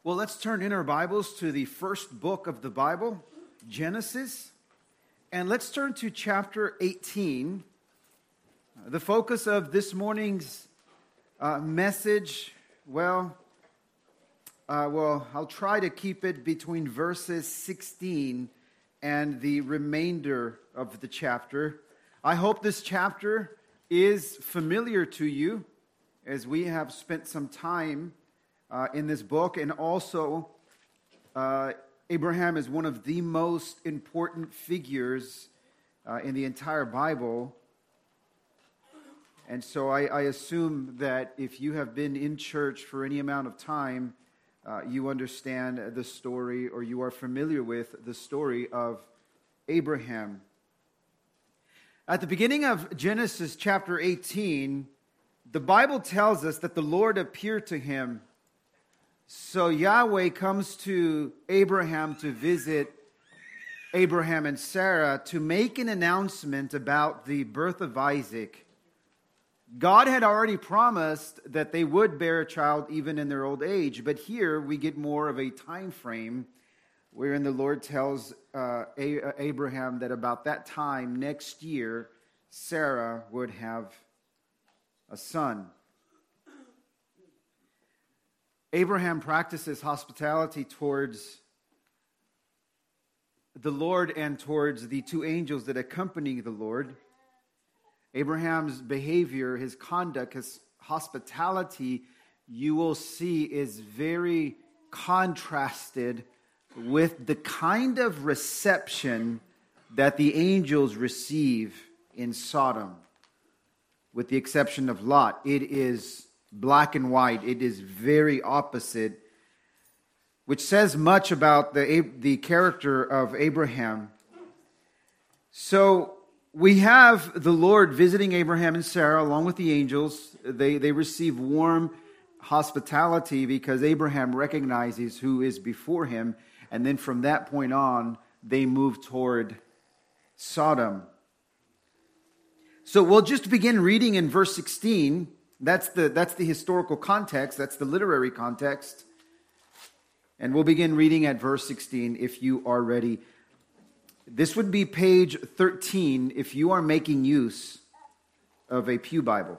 Well, let's turn in our Bibles to the first book of the Bible, Genesis. And let's turn to chapter 18. The focus of this morning's message, I'll try to keep it between verses 16 and the remainder of the chapter. I hope this chapter is familiar to you as we have spent some time in this book. And also, Abraham is one of the most important figures in the entire Bible. And so I assume that if you have been in church for any amount of time, you understand the story, or you are familiar with the story of Abraham. At the beginning of Genesis chapter 18, the Bible tells us that the Lord appeared to him. So Yahweh comes to Abraham to visit Abraham and Sarah to make an announcement about the birth of Isaac. God had already promised that they would bear a child even in their old age, but here we get more of a time frame wherein the Lord tells Abraham that about that time next year, Sarah would have a son. Abraham practices hospitality towards the Lord and towards the two angels that accompany the Lord. Abraham's behavior, his conduct, his hospitality, you will see is very contrasted with the kind of reception that the angels receive in Sodom, with the exception of Lot. It is black and white. It is very opposite, which says much about the character of Abraham. So we have the Lord visiting Abraham and Sarah along with the angels. They receive warm hospitality because Abraham recognizes who is before him. And then from that point on, they move toward Sodom. So we'll just begin reading in verse 16. That's the historical context. That's the literary context. And we'll begin reading at verse 16 if you are ready. This would be page 13 if you are making use of a Pew Bible.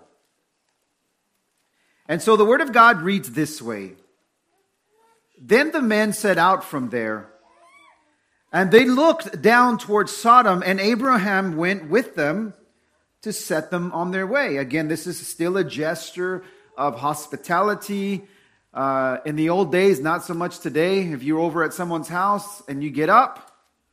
And so the Word of God reads this way. Then the men set out from there, and they looked down towards Sodom, and Abraham went with them to set them on their way. Again, this is still a gesture of hospitality. In the old days, not so much today. If you're over at someone's house and you get up,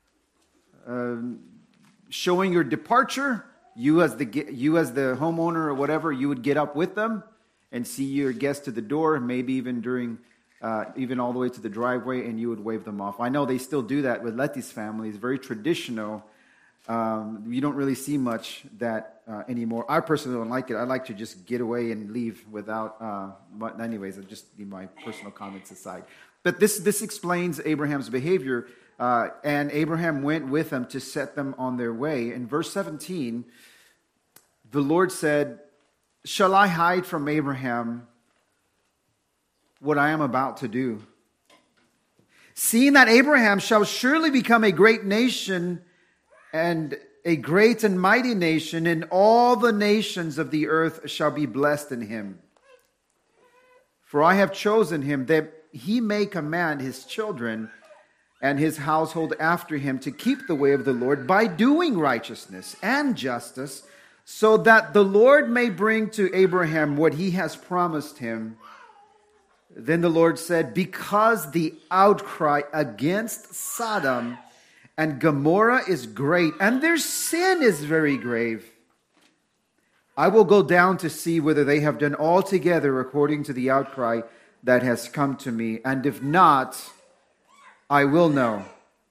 showing your departure, you as the homeowner or whatever, you would get up with them and see your guest to the door, maybe even even all the way to the driveway, and you would wave them off. I know they still do that with Letty's family. It's very traditional. You don't really see much that anymore. I personally don't like it. I like to just get away and leave without. But anyways, I'll just leave my personal comments aside. But this explains Abraham's behavior. And Abraham went with them to set them on their way. In verse 17, the Lord said, "Shall I hide from Abraham what I am about to do? Seeing that Abraham shall surely become a great nation, and a great and mighty nation, and all the nations of the earth shall be blessed in him. For I have chosen him that he may command his children and his household after him to keep the way of the Lord by doing righteousness and justice, so that the Lord may bring to Abraham what he has promised him." Then the Lord said, "Because the outcry against Sodom and Gomorrah is great, and their sin is very grave, I will go down to see whether they have done altogether according to the outcry that has come to me, and if not, I will know."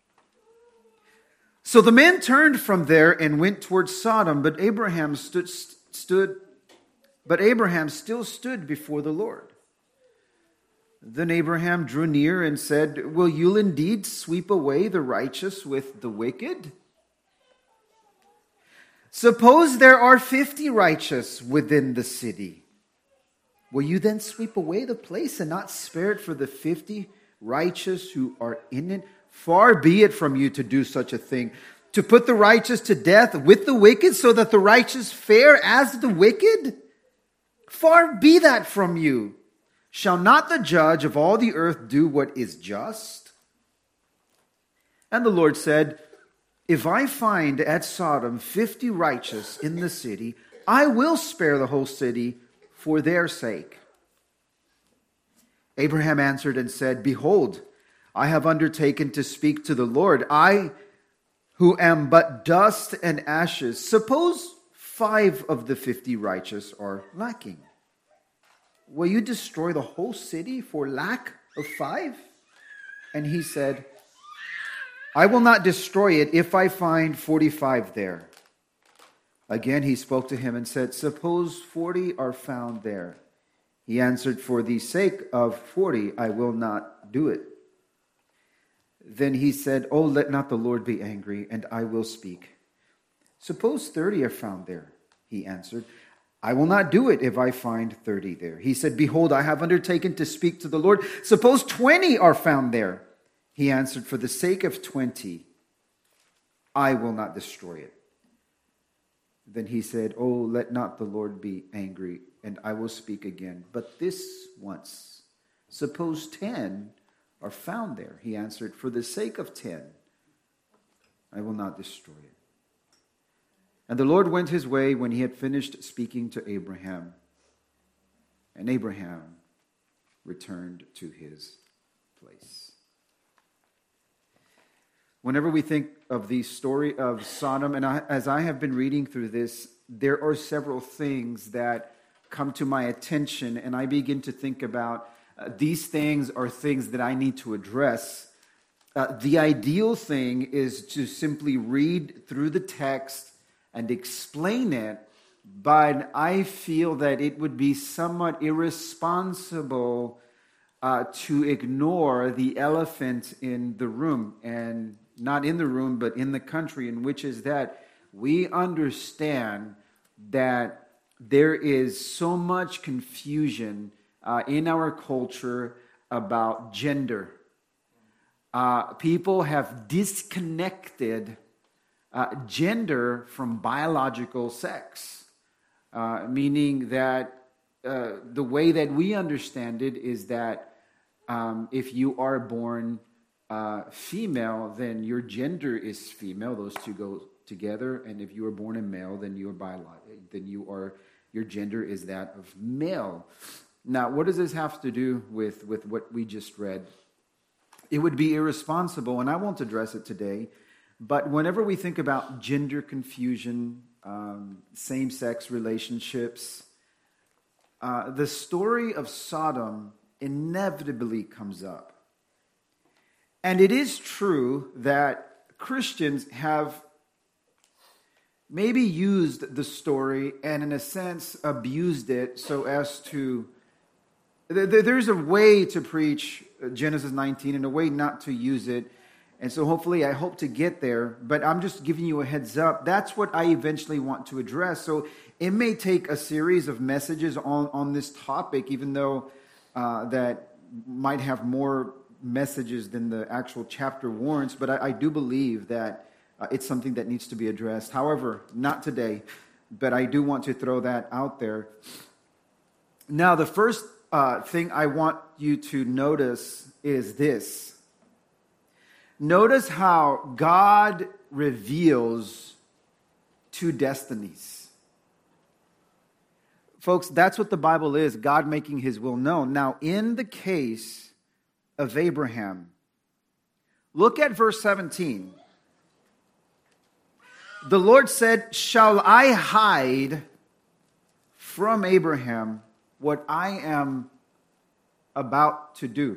So the men turned from there and went towards Sodom, but Abraham still stood before the Lord. Then Abraham drew near and said, "Will you indeed sweep away the righteous with the wicked? Suppose there are 50 righteous within the city. Will you then sweep away the place and not spare it for the 50 righteous who are in it? Far be it from you to do such a thing, to put the righteous to death with the wicked, so that the righteous fare as the wicked? Far be that from you. Shall not the judge of all the earth do what is just? And the Lord said, if I find at Sodom 50 righteous in the city, I will spare the whole city for their sake. Abraham answered and said, behold, I have undertaken to speak to the Lord, I who am but dust and ashes. Suppose 5 of the 50 righteous are lacking. Will you destroy the whole city for lack of 5? And he said, I will not destroy it if I find 45 there. Again he spoke to him and said, suppose 40 are found there. He answered, for the sake of 40, I will not do it. Then he said, oh, let not the Lord be angry, and I will speak. Suppose 30 are found there. He answered, I will not do it if I find 30 there. He said, behold, I have undertaken to speak to the Lord. Suppose 20 are found there. He answered, for the sake of 20, I will not destroy it. Then he said, oh, let not the Lord be angry, and I will speak again. But this once, suppose 10 are found there. He answered, for the sake of 10, I will not destroy it. And the Lord went his way when he had finished speaking to Abraham. And Abraham returned to his place. Whenever we think of the story of Sodom, and as I have been reading through this, there are several things that come to my attention, and I begin to think about these things are things that I need to address. The ideal thing is to simply read through the text and explain it, but I feel that it would be somewhat irresponsible to ignore the elephant in the room, and not in the room, but in the country, and which is that we understand that there is so much confusion in our culture about gender. People have disconnected gender from biological sex, meaning that the way that we understand it is that if you are born female, then your gender is female. Those two go together. And if you are born a male, then your gender is that of male. Now, what does this have to do with what we just read? It would be irresponsible, and I won't address it today, but whenever we think about gender confusion, same-sex relationships, the story of Sodom inevitably comes up. And it is true that Christians have maybe used the story and in a sense abused it so as to... There's a way to preach Genesis 19 and a way not to use it. And so hopefully I hope to get there, but I'm just giving you a heads up. That's what I eventually want to address. So it may take a series of messages on this topic, even though that might have more messages than the actual chapter warrants, but I do believe that it's something that needs to be addressed. However, not today, but I do want to throw that out there. Now, the first thing I want you to notice is this. Notice how God reveals two destinies. Folks, that's what the Bible is, God making his will known. Now, in the case of Abraham, look at verse 17. The Lord said, shall I hide from Abraham what I am about to do?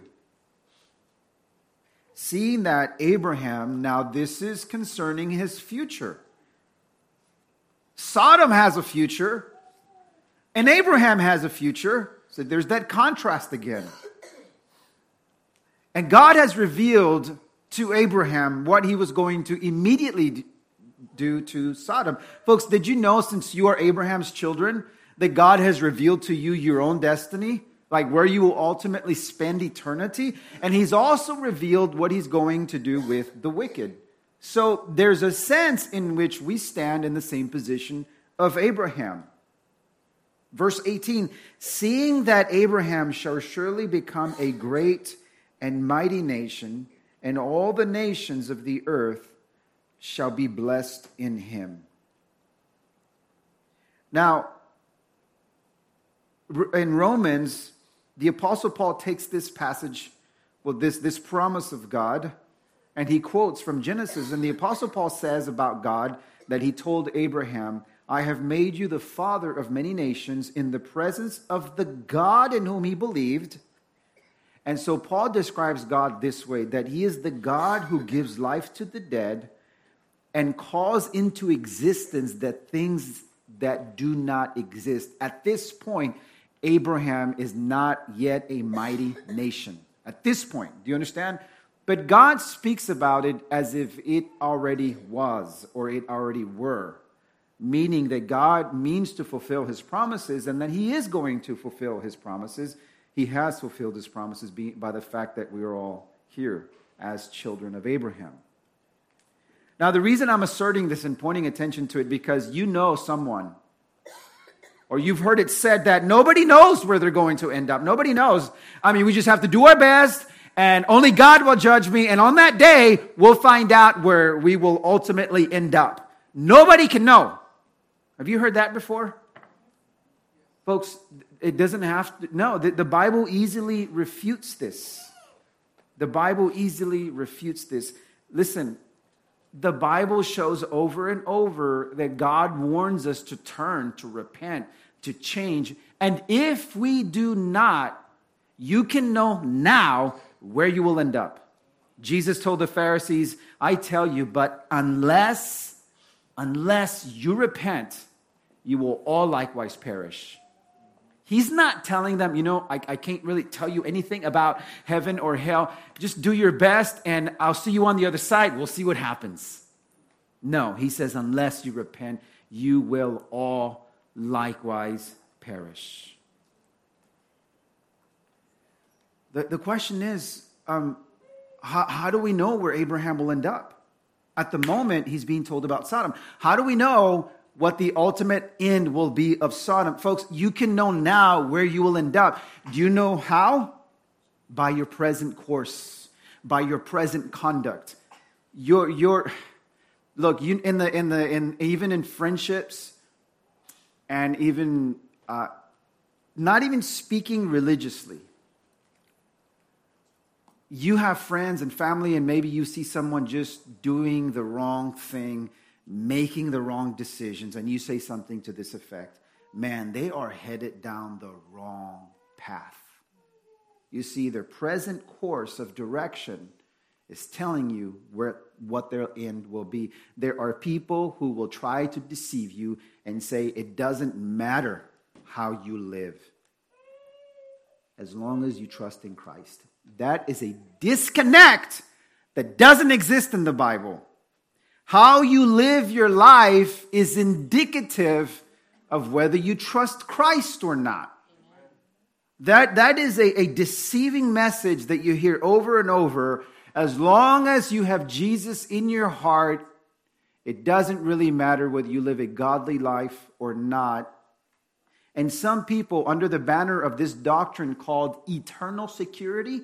Seeing that Abraham, now this is concerning his future. Sodom has a future, and Abraham has a future. So there's that contrast again. And God has revealed to Abraham what he was going to immediately do to Sodom. Folks, did you know, since you are Abraham's children, that God has revealed to you your own destiny? like where you will ultimately spend eternity. And he's also revealed what he's going to do with the wicked. So there's a sense in which we stand in the same position of Abraham. Verse 18, seeing that Abraham shall surely become a great and mighty nation, and all the nations of the earth shall be blessed in him. Now, in Romans, the Apostle Paul takes this passage, this promise of God, and he quotes from Genesis. And the Apostle Paul says about God that he told Abraham, I have made you the father of many nations in the presence of the God in whom he believed. And so Paul describes God this way, that he is the God who gives life to the dead and calls into existence the things that do not exist. At this point, Abraham is not yet a mighty nation. At this point, do you understand? But God speaks about it as if it already was or it already were, meaning that God means to fulfill his promises and that he is going to fulfill his promises. He has fulfilled his promises by the fact that we are all here as children of Abraham. Now, the reason I'm asserting this and pointing attention to it, because you know someone, or you've heard it said that nobody knows where they're going to end up. Nobody knows. I mean, we just have to do our best, and only God will judge me, and on that day, we'll find out where we will ultimately end up. Nobody can know. Have you heard that before? Folks, it doesn't have to. No, the Bible easily refutes this. The Bible easily refutes this. Listen, the Bible shows over and over that God warns us to turn, to repent, to change. And if we do not, you can know now where you will end up. Jesus told the Pharisees, I tell you, but unless you repent, you will all likewise perish. He's not telling them, I can't really tell you anything about heaven or hell. Just do your best and I'll see you on the other side. We'll see what happens. No, he says, unless you repent, you will all likewise perish. The question is, how do we know where Abraham will end up? At the moment, he's being told about Sodom. How do we know what the ultimate end will be of Sodom? Folks, you can know now where you will end up. Do you know how? By your present course, by your present conduct. Look, even in friendships, and even not even speaking religiously, you have friends and family, and maybe you see someone just doing the wrong thing, making the wrong decisions, and you say something to this effect: man, they are headed down the wrong path. You see, their present course of direction is telling you what their end will be. There are people who will try to deceive you and say it doesn't matter how you live as long as you trust in Christ. That is a disconnect that doesn't exist in the Bible. How you live your life is indicative of whether you trust Christ or not. That is a deceiving message that you hear over and over. As long as you have Jesus in your heart, it doesn't really matter whether you live a godly life or not. And some people, under the banner of this doctrine called eternal security,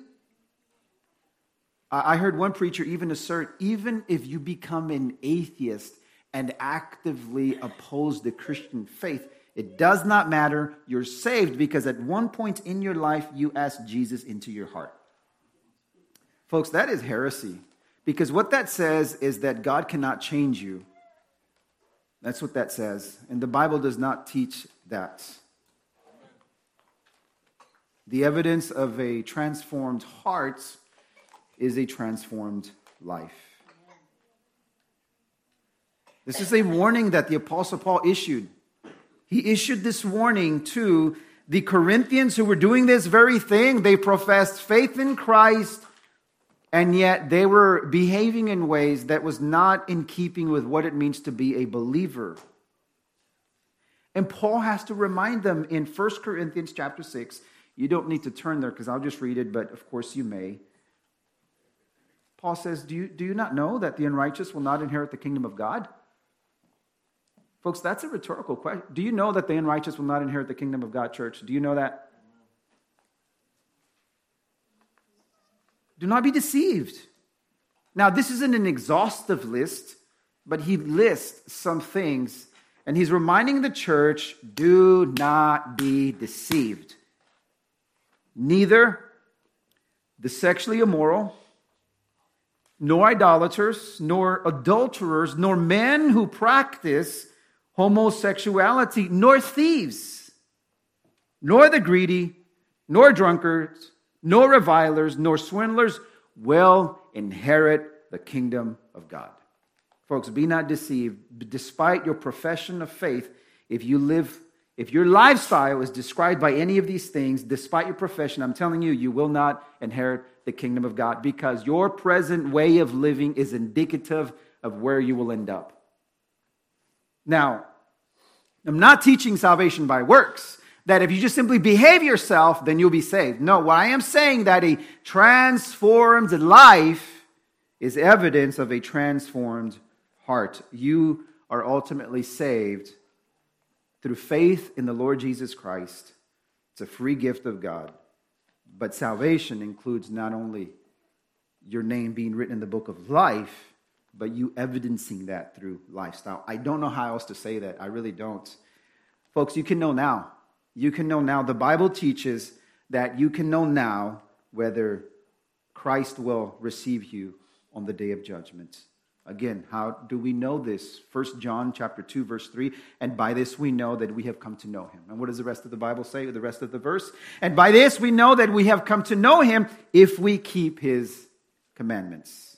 I heard one preacher even assert, even if you become an atheist and actively oppose the Christian faith, it does not matter. You're saved because at one point in your life, you asked Jesus into your heart. Folks, that is heresy, because what that says is that God cannot change you. That's what that says. And the Bible does not teach that. The evidence of a transformed heart is a transformed life. This is a warning that the Apostle Paul issued. He issued this warning to the Corinthians who were doing this very thing. They professed faith in Christ, and yet they were behaving in ways that was not in keeping with what it means to be a believer. And Paul has to remind them in 1 Corinthians chapter 6, You don't need to turn there because I'll just read it, but of course you may. Paul says, do you not know that the unrighteous will not inherit the kingdom of God? Folks, that's a rhetorical question. Do you know that the unrighteous will not inherit the kingdom of God, church? Do you know that? Do not be deceived. Now, this isn't an exhaustive list, but he lists some things, and he's reminding the church, do not be deceived. Neither the sexually immoral, nor idolaters, nor adulterers, nor men who practice homosexuality, nor thieves, nor the greedy, nor drunkards, nor revilers, nor swindlers will inherit the kingdom of God. Folks, be not deceived. Despite your profession of faith, if your lifestyle is described by any of these things, despite your profession, I'm telling you, you will not inherit the kingdom of God because your present way of living is indicative of where you will end up. Now, I'm not teaching salvation by works, that if you just simply behave yourself, then you'll be saved. No, what I am saying that a transformed life is evidence of a transformed heart. You are ultimately saved through faith in the Lord Jesus Christ. It's a free gift of God. But salvation includes not only your name being written in the book of life, but you evidencing that through lifestyle. I don't know how else to say that. I really don't. Folks, you can know now. You can know now. The Bible teaches that you can know now whether Christ will receive you on the day of judgment. Again, how do we know this? 1 John chapter 2, verse 3. And by this we know that we have come to know him. And what does the rest of the Bible say? The rest of the verse? And by this we know that we have come to know him if we keep his commandments.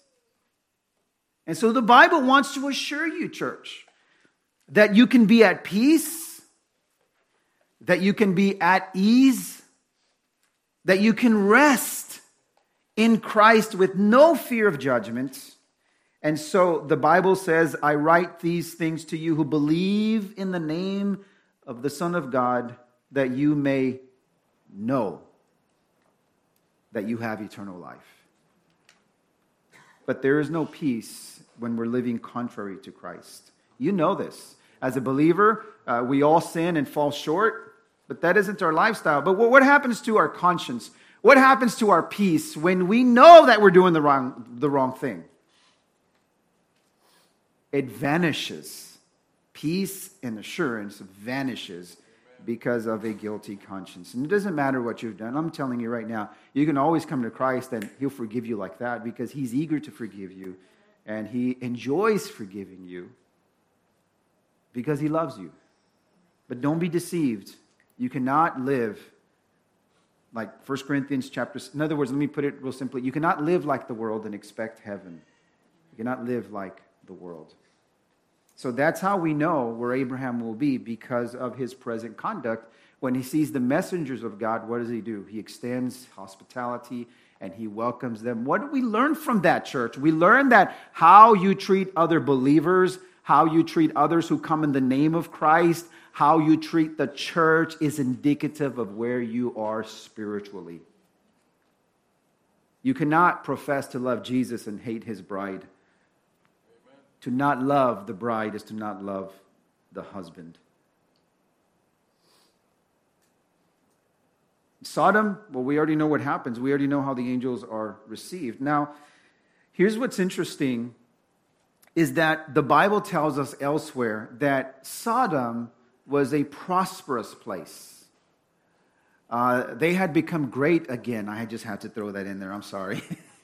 And so the Bible wants to assure you, church, that you can be at peace, that you can be at ease, that you can rest in Christ with no fear of judgment. And so the Bible says, I write these things to you who believe in the name of the Son of God, that you may know that you have eternal life. But there is no peace when we're living contrary to Christ. You know this. As a believer, we all sin and fall short, but that isn't our lifestyle. But what happens to our conscience? What happens to our peace when we know that we're doing the wrong thing? It vanishes. Peace and assurance vanishes because of a guilty conscience. And it doesn't matter what you've done. I'm telling you right now, you can always come to Christ and he'll forgive you like that because he's eager to forgive you. And he enjoys forgiving you because he loves you. But don't be deceived. You cannot live like 1 Corinthians chapter... In other words, let me put it real simply. You cannot live like the world and expect heaven. You cannot live like the world. So that's how we know where Abraham will be, because of his present conduct. When he sees the messengers of God, what does he do? He extends hospitality and he welcomes them. What do we learn from that, church? We learn that how you treat other believers, how you treat others who come in the name of Christ, how you treat the church is indicative of where you are spiritually. You cannot profess to love Jesus and hate his bride. To not love the bride is to not love the husband. Sodom, well, we already know what happens. We already know how the angels are received. Now, here's what's interesting, is that the Bible tells us elsewhere that Sodom was a prosperous place. They had become great again. I just had to throw that in there. I'm sorry.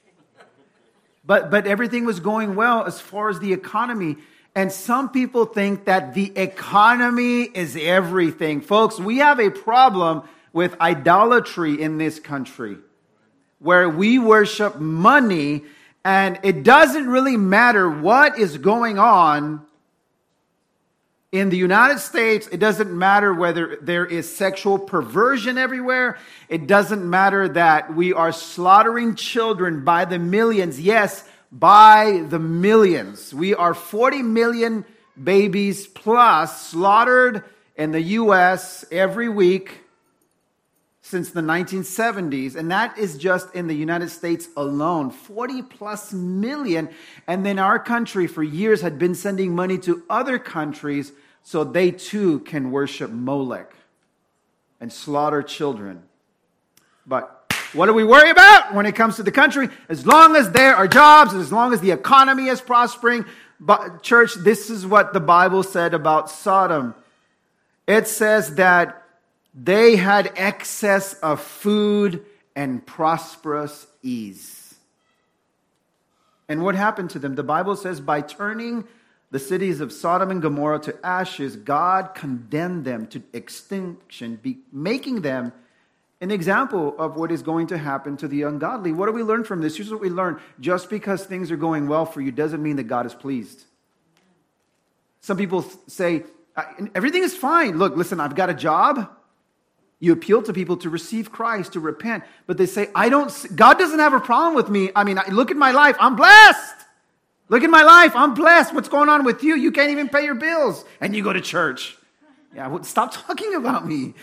But everything was going well as far as the economy. And some people think that the economy is everything. Folks, we have a problem with idolatry in this country, where we worship money, and it doesn't really matter what is going on in the United States. It doesn't matter whether there is sexual perversion everywhere. It doesn't matter that we are slaughtering children by the millions. Yes, by the millions. We are 40 million babies plus slaughtered in the U.S. every week. since the 1970s, and that is just in the United States alone, 40 plus million. And then our country for years had been sending money to other countries so they too can worship Molech and slaughter children. But what do we worry about when it comes to the country? As long as there are jobs, as long as the economy is prospering. But church, this is what the Bible said about Sodom. It says that they had excess of food and prosperous ease. And what happened to them? The Bible says by turning the cities of Sodom and Gomorrah to ashes, God condemned them to extinction, making them an example of what is going to happen to the ungodly. What do we learn from this? Here's what we learn. Just because things are going well for you doesn't mean that God is pleased. Some people say, everything is fine. Look, listen, I've got a job. You appeal to people to receive Christ, to repent. But they say, God doesn't have a problem with me. I mean, look at my life. I'm blessed. Look at my life. I'm blessed. What's going on with you? You can't even pay your bills. And you go to church. Yeah, stop talking about me.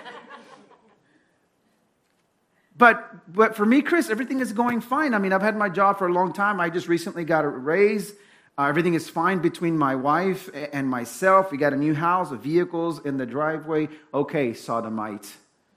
But for me, Chris, everything is going fine. I mean, I've had my job for a long time. I just recently got a raise. Everything is fine between my wife and myself. We got a new house, vehicles in the driveway. Okay, sodomite.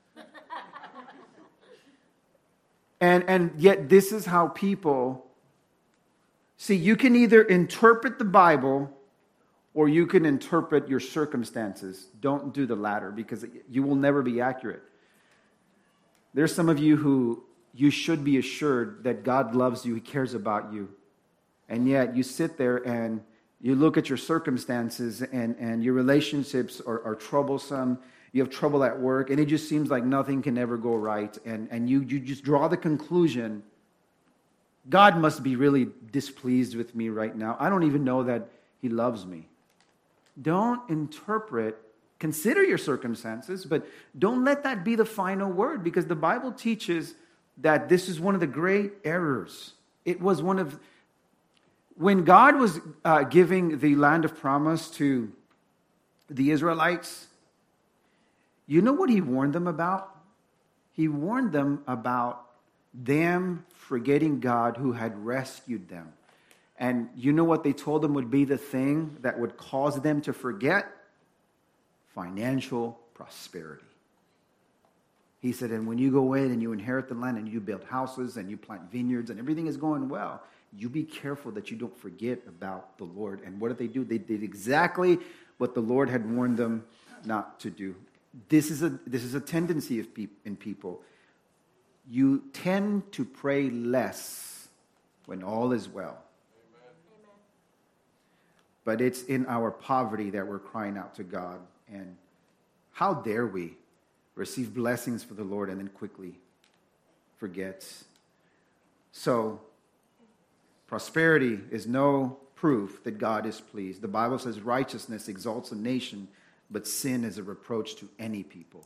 And yet this is how people... See, you can either interpret the Bible or you can interpret your circumstances. Don't do the latter because you will never be accurate. There's some of you who you should be assured that God loves you, He cares about you. And yet you sit there and you look at your circumstances and your relationships are troublesome. You have trouble at work and it just seems like nothing can ever go right. And you just draw the conclusion, God must be really displeased with me right now. I don't even know that He loves me. Don't consider your circumstances, but don't let that be the final word because the Bible teaches that this is one of the great errors. It was when God was giving the land of promise to the Israelites, you know what He warned them about? He warned them about them forgetting God who had rescued them. And you know what they told them would be the thing that would cause them to forget? Financial prosperity. He said, and when you go in and you inherit the land and you build houses and you plant vineyards and everything is going well, you be careful that you don't forget about the Lord. And what did they do? They did exactly what the Lord had warned them not to do. This is a tendency in people. You tend to pray less when all is well. Amen. But it's in our poverty that we're crying out to God. And how dare we receive blessings for the Lord and then quickly forget? So, prosperity is no proof that God is pleased. The Bible says righteousness exalts a nation, but sin is a reproach to any people.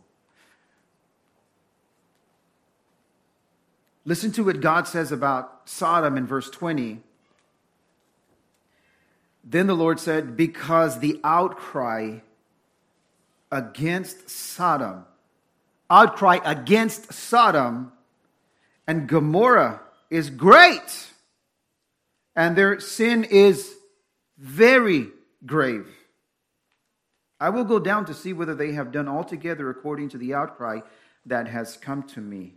Listen to what God says about Sodom in verse 20. Then the Lord said, because the outcry against Sodom and Gomorrah is great, and their sin is very grave. I will go down to see whether they have done altogether according to the outcry that has come to me.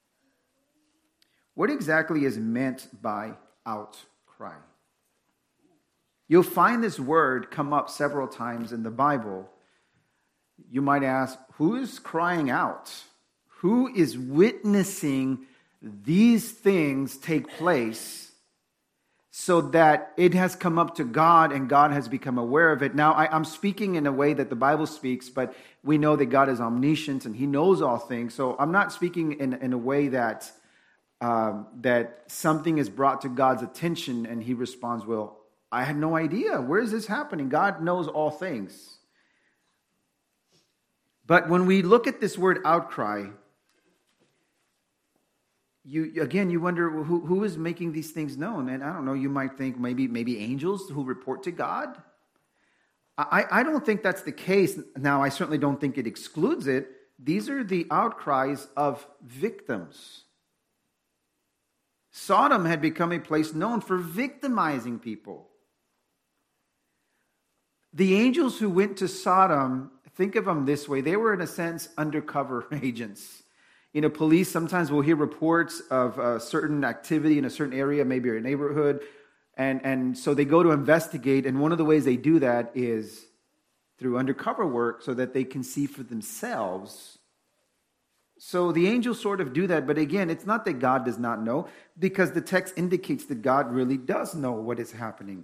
What exactly is meant by outcry? You'll find this word come up several times in the Bible. You might ask, who is crying out? Who is witnessing these things take place so that it has come up to God and God has become aware of it? Now, I'm speaking in a way that the Bible speaks, but we know that God is omniscient and He knows all things. So I'm not speaking in a way that something is brought to God's attention and He responds, well, I had no idea. Where is this happening? God knows all things. But when we look at this word outcry, you wonder who is making these things known? And I don't know, you might think maybe angels who report to God. I don't think that's the case. Now, I certainly don't think it excludes it. these are the outcries of victims. Sodom had become a place known for victimizing people. The angels who went to Sodom, think of them this way. They were, in a sense, undercover agents. Police sometimes will hear reports of a certain activity in a certain area, maybe a neighborhood. And so they go to investigate. And one of the ways they do that is through undercover work so that they can see for themselves. So the angels sort of do that. But again, it's not that God does not know, because the text indicates that God really does know what is happening.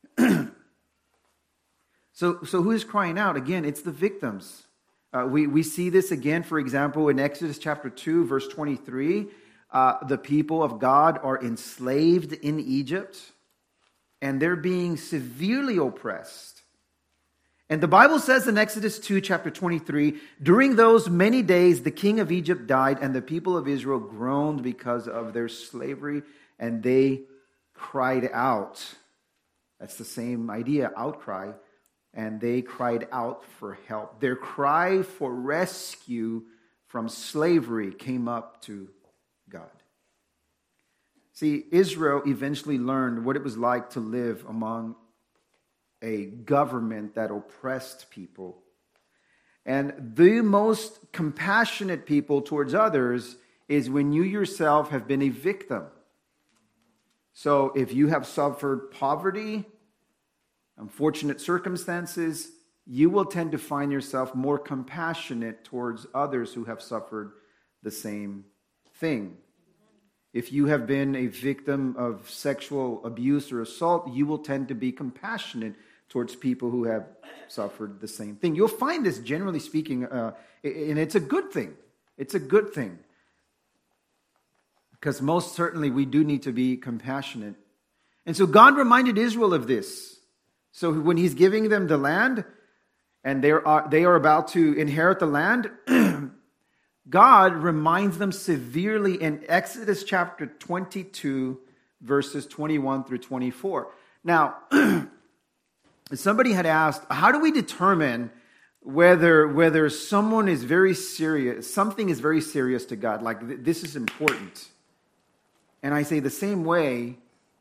So who is crying out? Again, it's the victims. We see this again, for example, in Exodus chapter 2, verse 23. The people of God are enslaved in Egypt, and they're being severely oppressed. And the Bible says in Exodus 2, chapter 23, during those many days, the king of Egypt died, and the people of Israel groaned because of their slavery, and they cried out. That's the same idea, outcry. And they cried out for help. Their cry for rescue from slavery came up to God. See, Israel eventually learned what it was like to live among a government that oppressed people. And the most compassionate people towards others is when you yourself have been a victim. So if you have suffered poverty, unfortunate circumstances, you will tend to find yourself more compassionate towards others who have suffered the same thing. If you have been a victim of sexual abuse or assault, you will tend to be compassionate towards people who have suffered the same thing. You'll find this, generally speaking, and it's a good thing. It's a good thing. Because most certainly we do need to be compassionate. And so God reminded Israel of this. So when he's giving them the land, and they are about to inherit the land, God reminds them severely in Exodus chapter 22, verses 21 through 24. Now, somebody had asked, how do we determine whether someone is very serious, something is very serious to God, like this is important? And I say the same way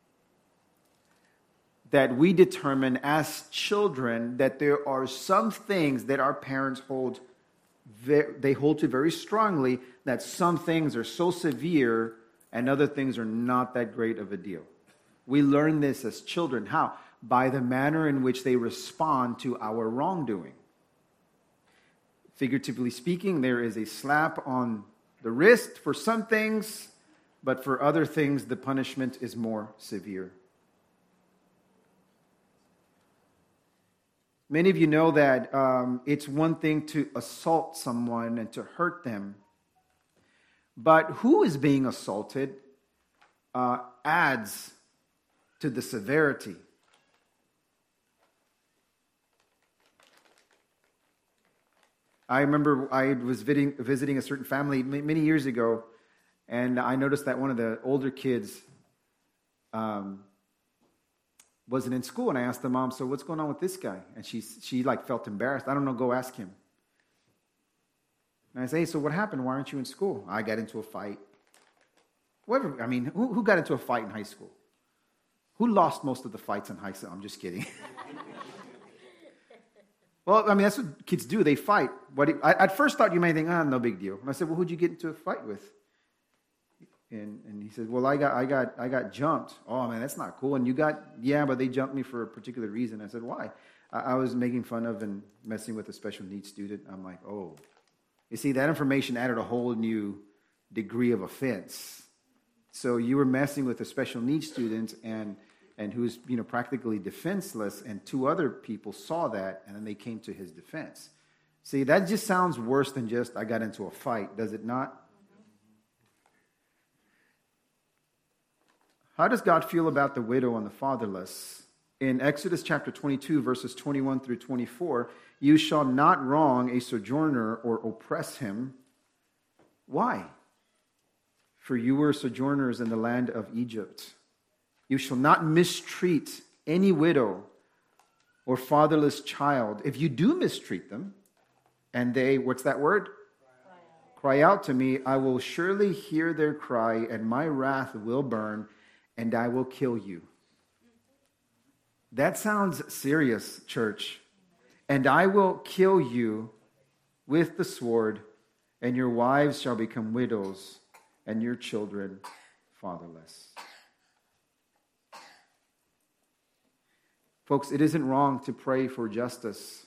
that we determine as children that there are some things that our parents hold to very strongly, that some things are so severe and other things are not that great of a deal. We learn this as children. How? By the manner in which they respond to our wrongdoing. Figuratively speaking, there is a slap on the wrist for some things, but for other things, the punishment is more severe. Many of you know that it's one thing to assault someone and to hurt them, but who is being assaulted adds to the severity. I remember I was visiting a certain family many years ago, and I noticed that one of the older kids wasn't in school, and I asked the mom, so what's going on with this guy? And she felt embarrassed. I don't know, go ask him. And I say, hey, so what happened? Why aren't you in school? I got into a fight. Who got into a fight in high school? Who lost most of the fights in high school? I'm just kidding. Well, that's what kids do. They fight. I at first thought you might think, no big deal. And I said, well, who'd you get into a fight with? And he said, well, I got jumped. Oh, man, that's not cool. And you got, yeah, but they jumped me for a particular reason. I said, why? I was making fun of and messing with a special needs student. I'm like, oh. You see, that information added a whole new degree of offense. So you were messing with a special needs student and who's, practically defenseless, and two other people saw that, and then they came to his defense. See, that just sounds worse than just, I got into a fight, does it not? How does God feel about the widow and the fatherless? In Exodus chapter 22, verses 21 through 24, you shall not wrong a sojourner or oppress him. Why? For you were sojourners in the land of Egypt. You shall not mistreat any widow or fatherless child. If you do mistreat them, and they, what's that word? Cry out to me, I will surely hear their cry, and my wrath will burn, and I will kill you. That sounds serious, church. And I will kill you with the sword, and your wives shall become widows, and your children fatherless. Folks, it isn't wrong to pray for justice.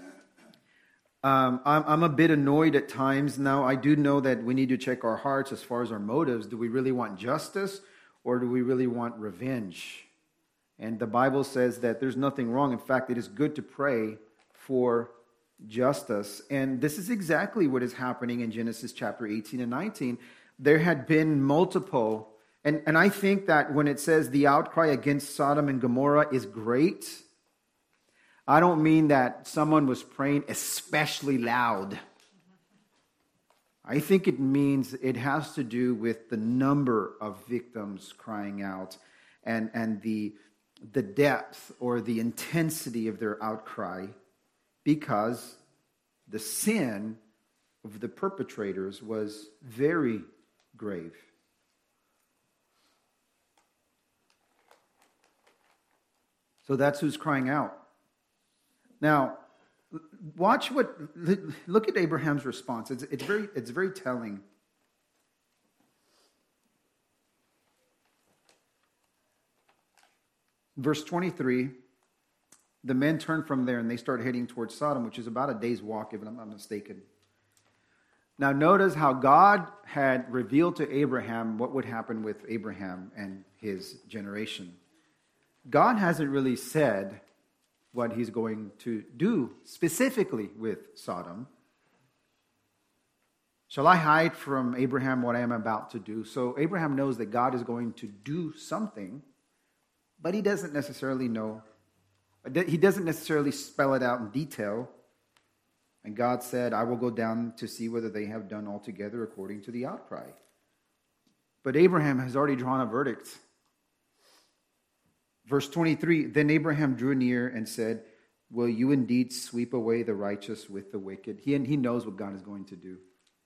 I'm a bit annoyed at times now. I do know that we need to check our hearts as far as our motives. Do we really want justice, or do we really want revenge? And the Bible says that there's nothing wrong. In fact, it is good to pray for justice. And this is exactly what is happening in Genesis chapter 18 and 19. There had been multiple, and I think that when it says the outcry against Sodom and Gomorrah is great, I don't mean that someone was praying especially loud. I think it means it has to do with the number of victims crying out and the depth or the intensity of their outcry, because the sin of the perpetrators was very grave. So that's who's crying out. Now, look at Abraham's response. It's very telling. Verse 23, the men turned from there and they start heading towards Sodom, which is about a day's walk, if I'm not mistaken. Now, notice how God had revealed to Abraham what would happen with Abraham and his generation. God hasn't really said what he's going to do specifically with Sodom. Shall I hide from Abraham what I am about to do? So Abraham knows that God is going to do something, but he doesn't necessarily know. He doesn't necessarily spell it out in detail. And God said, I will go down to see whether they have done altogether according to the outcry. But Abraham has already drawn a verdict. Verse 23, then Abraham drew near and said, will you indeed sweep away the righteous with the wicked? He knows what God is going to do.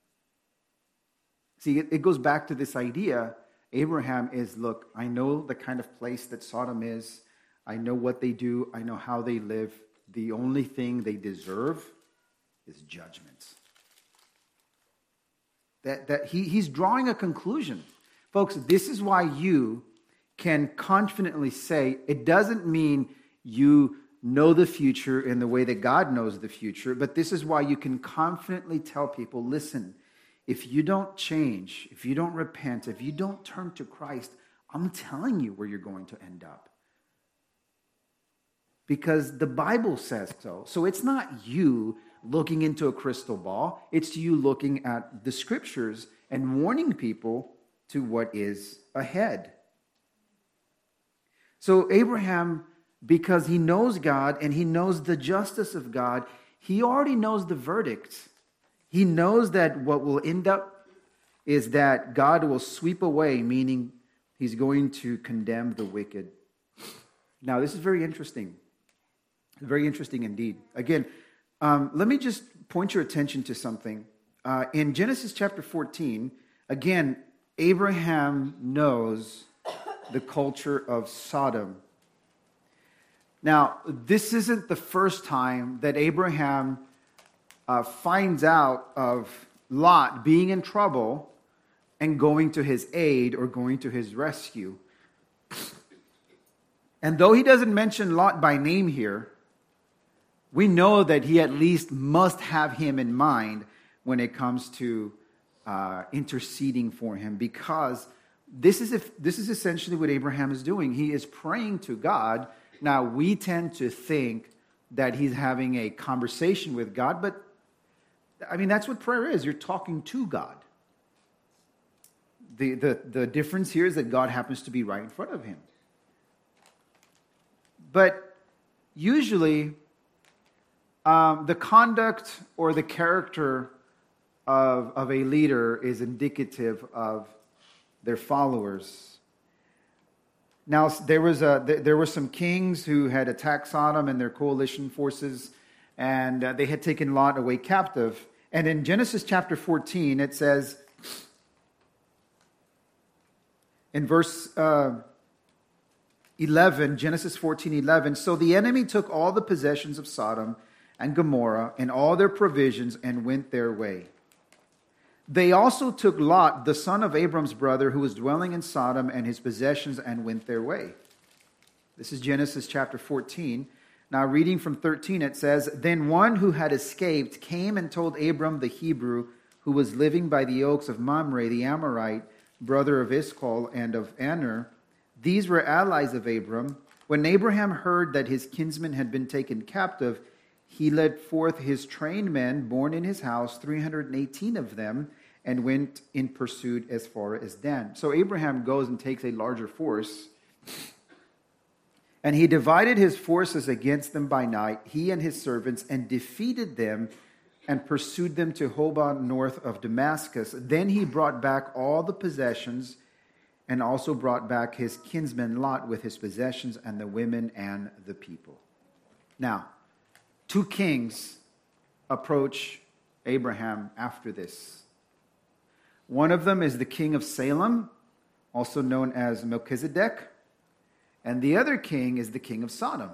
See, it goes back to this idea. Abraham is, look, I know the kind of place that Sodom is. I know what they do. I know how they live. The only thing they deserve is judgment. He's drawing a conclusion. Folks, this is why you can confidently say it doesn't mean you know the future in the way that God knows the future, but this is why you can confidently tell people, listen, if you don't change, if you don't repent, if you don't turn to Christ, I'm telling you where you're going to end up. Because the Bible says so. So it's not you looking into a crystal ball. It's you looking at the scriptures and warning people to what is ahead. So Abraham, because he knows God and he knows the justice of God, he already knows the verdict. He knows that what will end up is that God will sweep away, meaning he's going to condemn the wicked. Now, this is very interesting. Very interesting indeed. Again, let me just point your attention to something. In Genesis chapter 14, again, Abraham knows the culture of Sodom. Now, this isn't the first time that Abraham finds out of Lot being in trouble and going to his aid or going to his rescue. And though he doesn't mention Lot by name here, we know that he at least must have him in mind when it comes to interceding for him, because this is essentially what Abraham is doing. He is praying to God. Now, we tend to think that he's having a conversation with God, but I mean, that's what prayer is. You're talking to God. The difference here is that God happens to be right in front of him. But usually, the conduct or the character of a leader is indicative of their followers. Now, there were some kings who had attacked Sodom and their coalition forces, and they had taken Lot away captive. And in Genesis chapter 14, it says, in verse 11, Genesis 14:11, so the enemy took all the possessions of Sodom and Gomorrah and all their provisions and went their way. They also took Lot, the son of Abram's brother, who was dwelling in Sodom, and his possessions and went their way. This is Genesis chapter 14. Now reading from 13, it says, then one who had escaped came and told Abram the Hebrew, who was living by the oaks of Mamre, the Amorite, brother of Eshcol and of Aner. These were allies of Abram. When Abraham heard that his kinsmen had been taken captive, he led forth his trained men born in his house, 318 of them, and went in pursuit as far as Dan. So Abraham goes and takes a larger force, and he divided his forces against them by night, he and his servants, and defeated them and pursued them to Hobah north of Damascus. Then he brought back all the possessions and also brought back his kinsman Lot with his possessions and the women and the people. Now, two kings approach Abraham after this. One of them is the king of Salem, also known as Melchizedek, and the other king is the king of Sodom.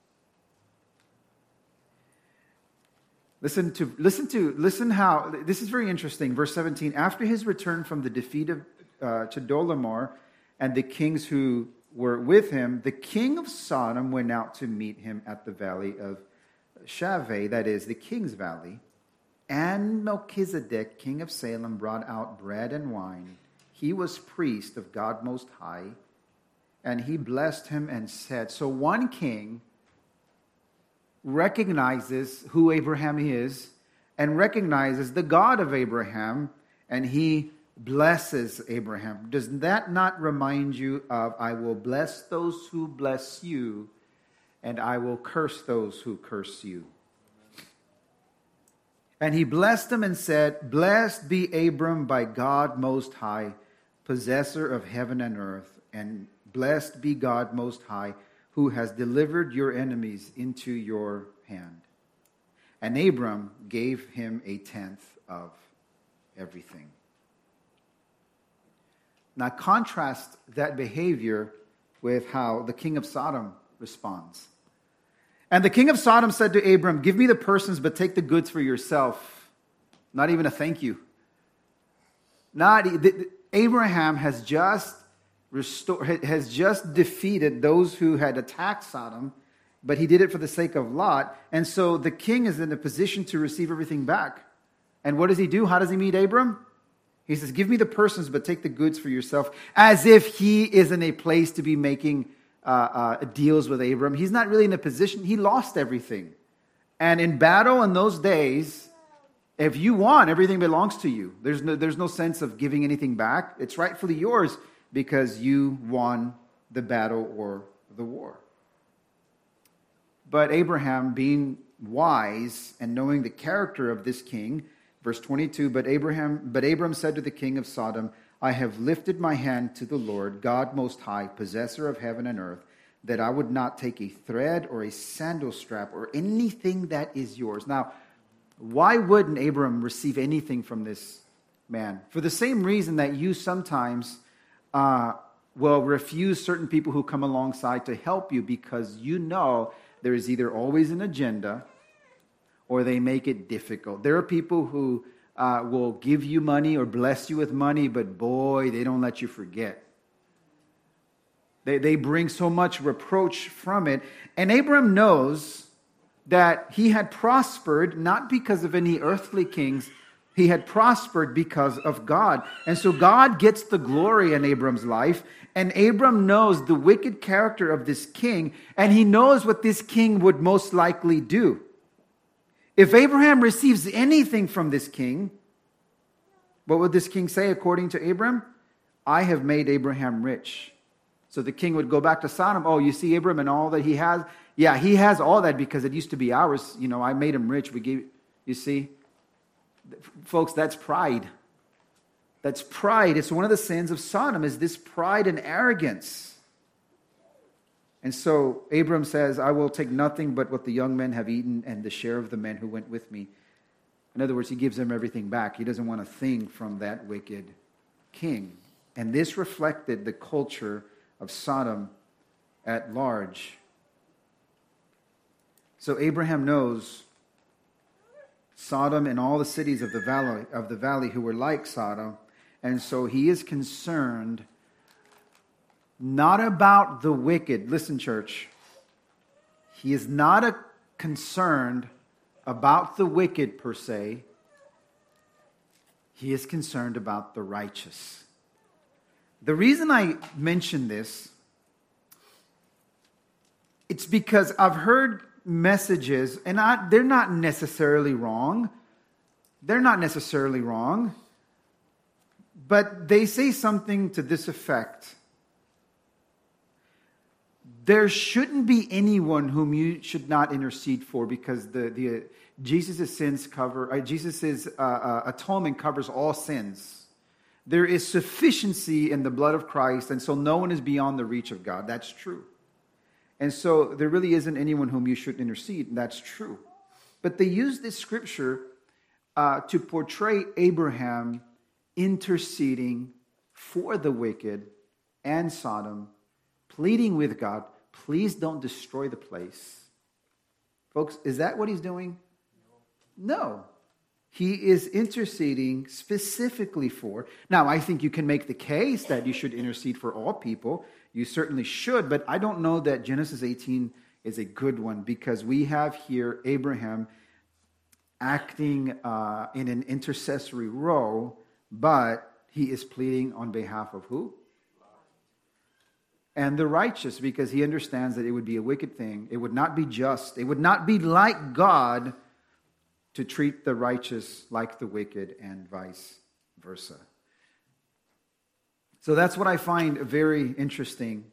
Listen how, this is very interesting. Verse 17, after his return from the defeat of Chedorlaomer and the kings who were with him, the king of Sodom went out to meet him at the valley of Shaveh, that is, the king's valley. And Melchizedek, king of Salem, brought out bread and wine. He was priest of God Most High, and he blessed him and said, so one king recognizes who Abraham is and recognizes the God of Abraham, and he blesses Abraham. Does that not remind you of, I will bless those who bless you, and I will curse those who curse you? And he blessed him and said, blessed be Abram by God Most High, possessor of heaven and earth, and blessed be God Most High, who has delivered your enemies into your hand. And Abram gave him a tenth of everything. Now contrast that behavior with how the king of Sodom responds. And the king of Sodom said to Abram, give me the persons, but take the goods for yourself. Not even a thank you. Abraham has just defeated those who had attacked Sodom, but he did it for the sake of Lot. And so the king is in a position to receive everything back. And what does he do? How does he meet Abram? He says, give me the persons, but take the goods for yourself, as if he is in a place to be making deals with Abram. He's not really in a position. He lost everything. And in battle in those days, if you won, everything belongs to you. There's no sense of giving anything back. It's rightfully yours because you won the battle or the war. But Abraham, being wise and knowing the character of this king, verse 22, but Abram said to the king of Sodom, I have lifted my hand to the Lord, God Most High, possessor of heaven and earth, that I would not take a thread or a sandal strap or anything that is yours. Now, why wouldn't Abram receive anything from this man? For the same reason that you sometimes will refuse certain people who come alongside to help you, because you know there is either always an agenda or they make it difficult. There are people who will give you money or bless you with money, but boy, they don't let you forget. They bring so much reproach from it. And Abram knows that he had prospered not because of any earthly kings. He had prospered because of God. And so God gets the glory in Abram's life. And Abram knows the wicked character of this king. And he knows what this king would most likely do. If Abraham receives anything from this king, what would this king say according to Abram? I have made Abraham rich. So the king would go back to Sodom. Oh, you see Abram and all that he has? Yeah, he has all that because it used to be ours. You know, I made him rich. You see? Folks, that's pride. That's pride. It's one of the sins of Sodom, is this pride and arrogance. And so Abram says, I will take nothing but what the young men have eaten and the share of the men who went with me. In other words, he gives them everything back. He doesn't want a thing from that wicked king. And this reflected the culture of Sodom at large. So Abraham knows Sodom and all the cities of the valley who were like Sodom, and so he is concerned not about the wicked. Listen, church. He is not concerned about the wicked per se. He is concerned about the righteous. The reason I mention this, it's because I've heard messages, and they're not necessarily wrong. They're not necessarily wrong. But they say something to this effect. There shouldn't be anyone whom you should not intercede for, because Jesus' sins cover, Jesus' atonement covers all sins. There is sufficiency in the blood of Christ, and so no one is beyond the reach of God. That's true. And so there really isn't anyone whom you should intercede, and that's true. But they use this scripture to portray Abraham interceding for the wicked and Sodom, pleading with God, please don't destroy the place. Folks, is that what he's doing? No. He is interceding specifically for. Now, I think you can make the case that you should intercede for all people. You certainly should, but I don't know that Genesis 18 is a good one, because we have here Abraham acting in an intercessory role, but he is pleading on behalf of who? And the righteous, because he understands that it would be a wicked thing. It would not be just. It would not be like God to treat the righteous like the wicked, and vice versa. So that's what I find very interesting.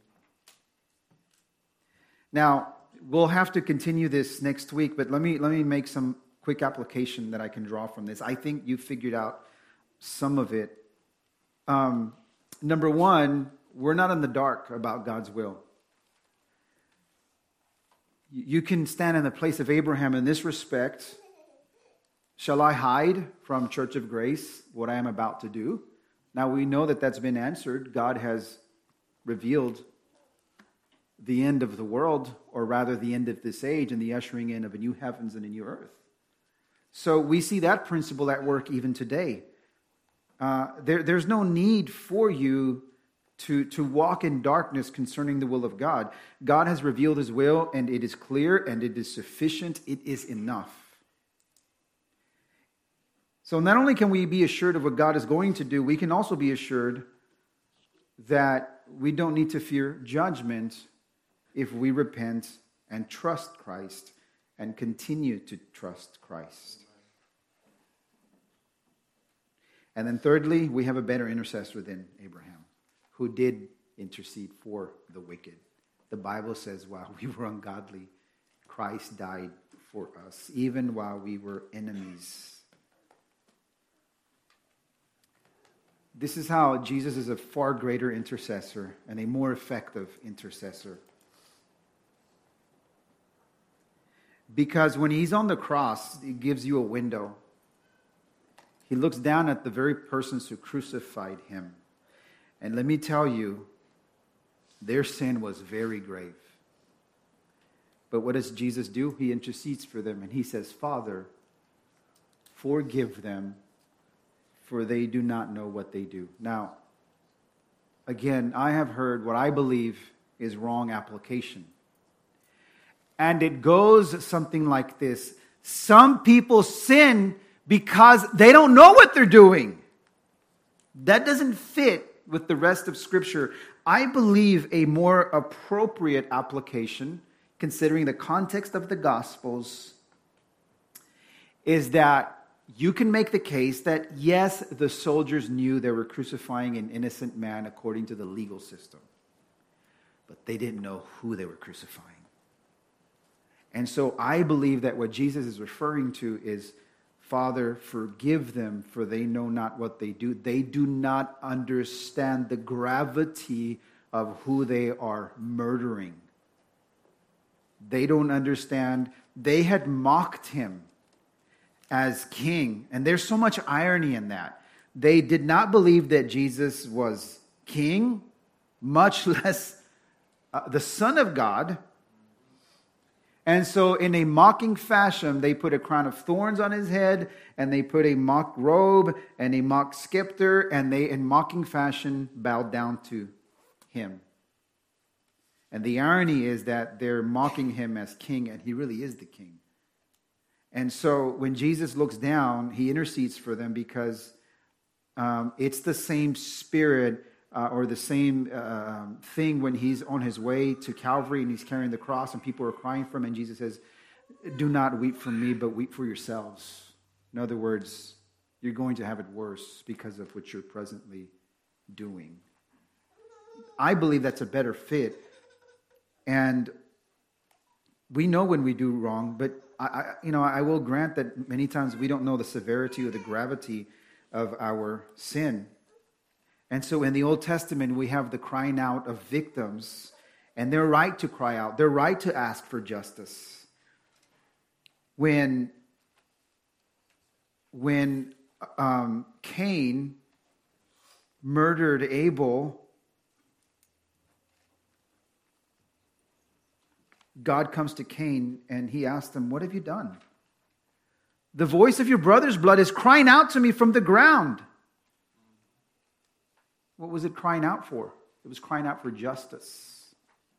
Now, we'll have to continue this next week, but let me make some quick application that I can draw from this. I think you figured out some of it. Number one, we're not in the dark about God's will. You can stand in the place of Abraham in this respect. Shall I hide from Church of Grace what I am about to do? Now we know that that's been answered. God has revealed the end of the world, or rather the end of this age, and the ushering in of a new heavens and a new earth. So we see that principle at work even today. There's no need for you to walk in darkness concerning the will of God. God has revealed his will, and it is clear, and it is sufficient. It is enough. So not only can we be assured of what God is going to do, we can also be assured that we don't need to fear judgment if we repent and trust Christ and continue to trust Christ. And then thirdly, we have a better intercessor than Abraham, who did intercede for the wicked. The Bible says, while we were ungodly, Christ died for us, even while we were enemies. This is how Jesus is a far greater intercessor and a more effective intercessor. Because when he's on the cross, he gives you a window. He looks down at the very persons who crucified him. And let me tell you, their sin was very grave. But what does Jesus do? He intercedes for them, and he says, Father, forgive them, for they do not know what they do. Now, again, I have heard what I believe is wrong application. And it goes something like this. Some people sin because they don't know what they're doing. That doesn't fit with the rest of Scripture. I believe a more appropriate application, considering the context of the Gospels, is that you can make the case that, yes, the soldiers knew they were crucifying an innocent man according to the legal system, but they didn't know who they were crucifying. And so I believe that what Jesus is referring to is, Father, forgive them, for they know not what they do. They do not understand the gravity of who they are murdering. They don't understand. They had mocked him. as king. And there's so much irony in that. They did not believe that Jesus was king, much less the Son of God. And so in a mocking fashion, they put a crown of thorns on his head, and they put a mock robe and a mock scepter, and they, in mocking fashion, bowed down to him. And the irony is that they're mocking him as king, and he really is the king. And so when Jesus looks down, he intercedes for them because it's the same spirit or the same thing when he's on his way to Calvary and he's carrying the cross and people are crying for him, and Jesus says, "Do not weep for me, but weep for yourselves." In other words, you're going to have it worse because of what you're presently doing. I believe that's a better fit. And we know when we do wrong, but I will grant that many times we don't know the severity or the gravity of our sin. And so in the Old Testament, we have the crying out of victims, and their right to cry out, their right to ask for justice. When Cain murdered Abel, God comes to Cain and he asked him, "What have you done? The voice of your brother's blood is crying out to me from the ground." What was it crying out for? It was crying out for justice.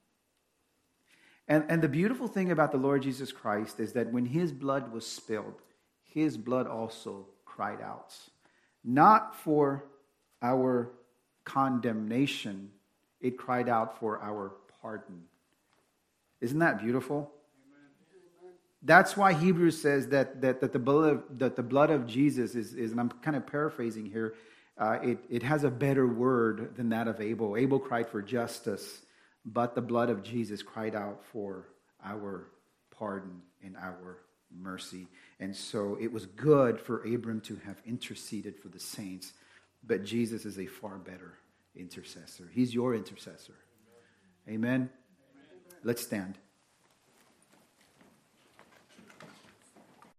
And the beautiful thing about the Lord Jesus Christ is that when his blood was spilled, his blood also cried out. Not for our condemnation, it cried out for our pardon. Isn't that beautiful? Amen. That's why Hebrews says that the blood of Jesus is, and I'm kind of paraphrasing here, it has a better word than that of Abel. Abel cried for justice, but the blood of Jesus cried out for our pardon and our mercy. And so it was good for Abram to have interceded for the saints, but Jesus is a far better intercessor. He's your intercessor. Amen. Let's stand.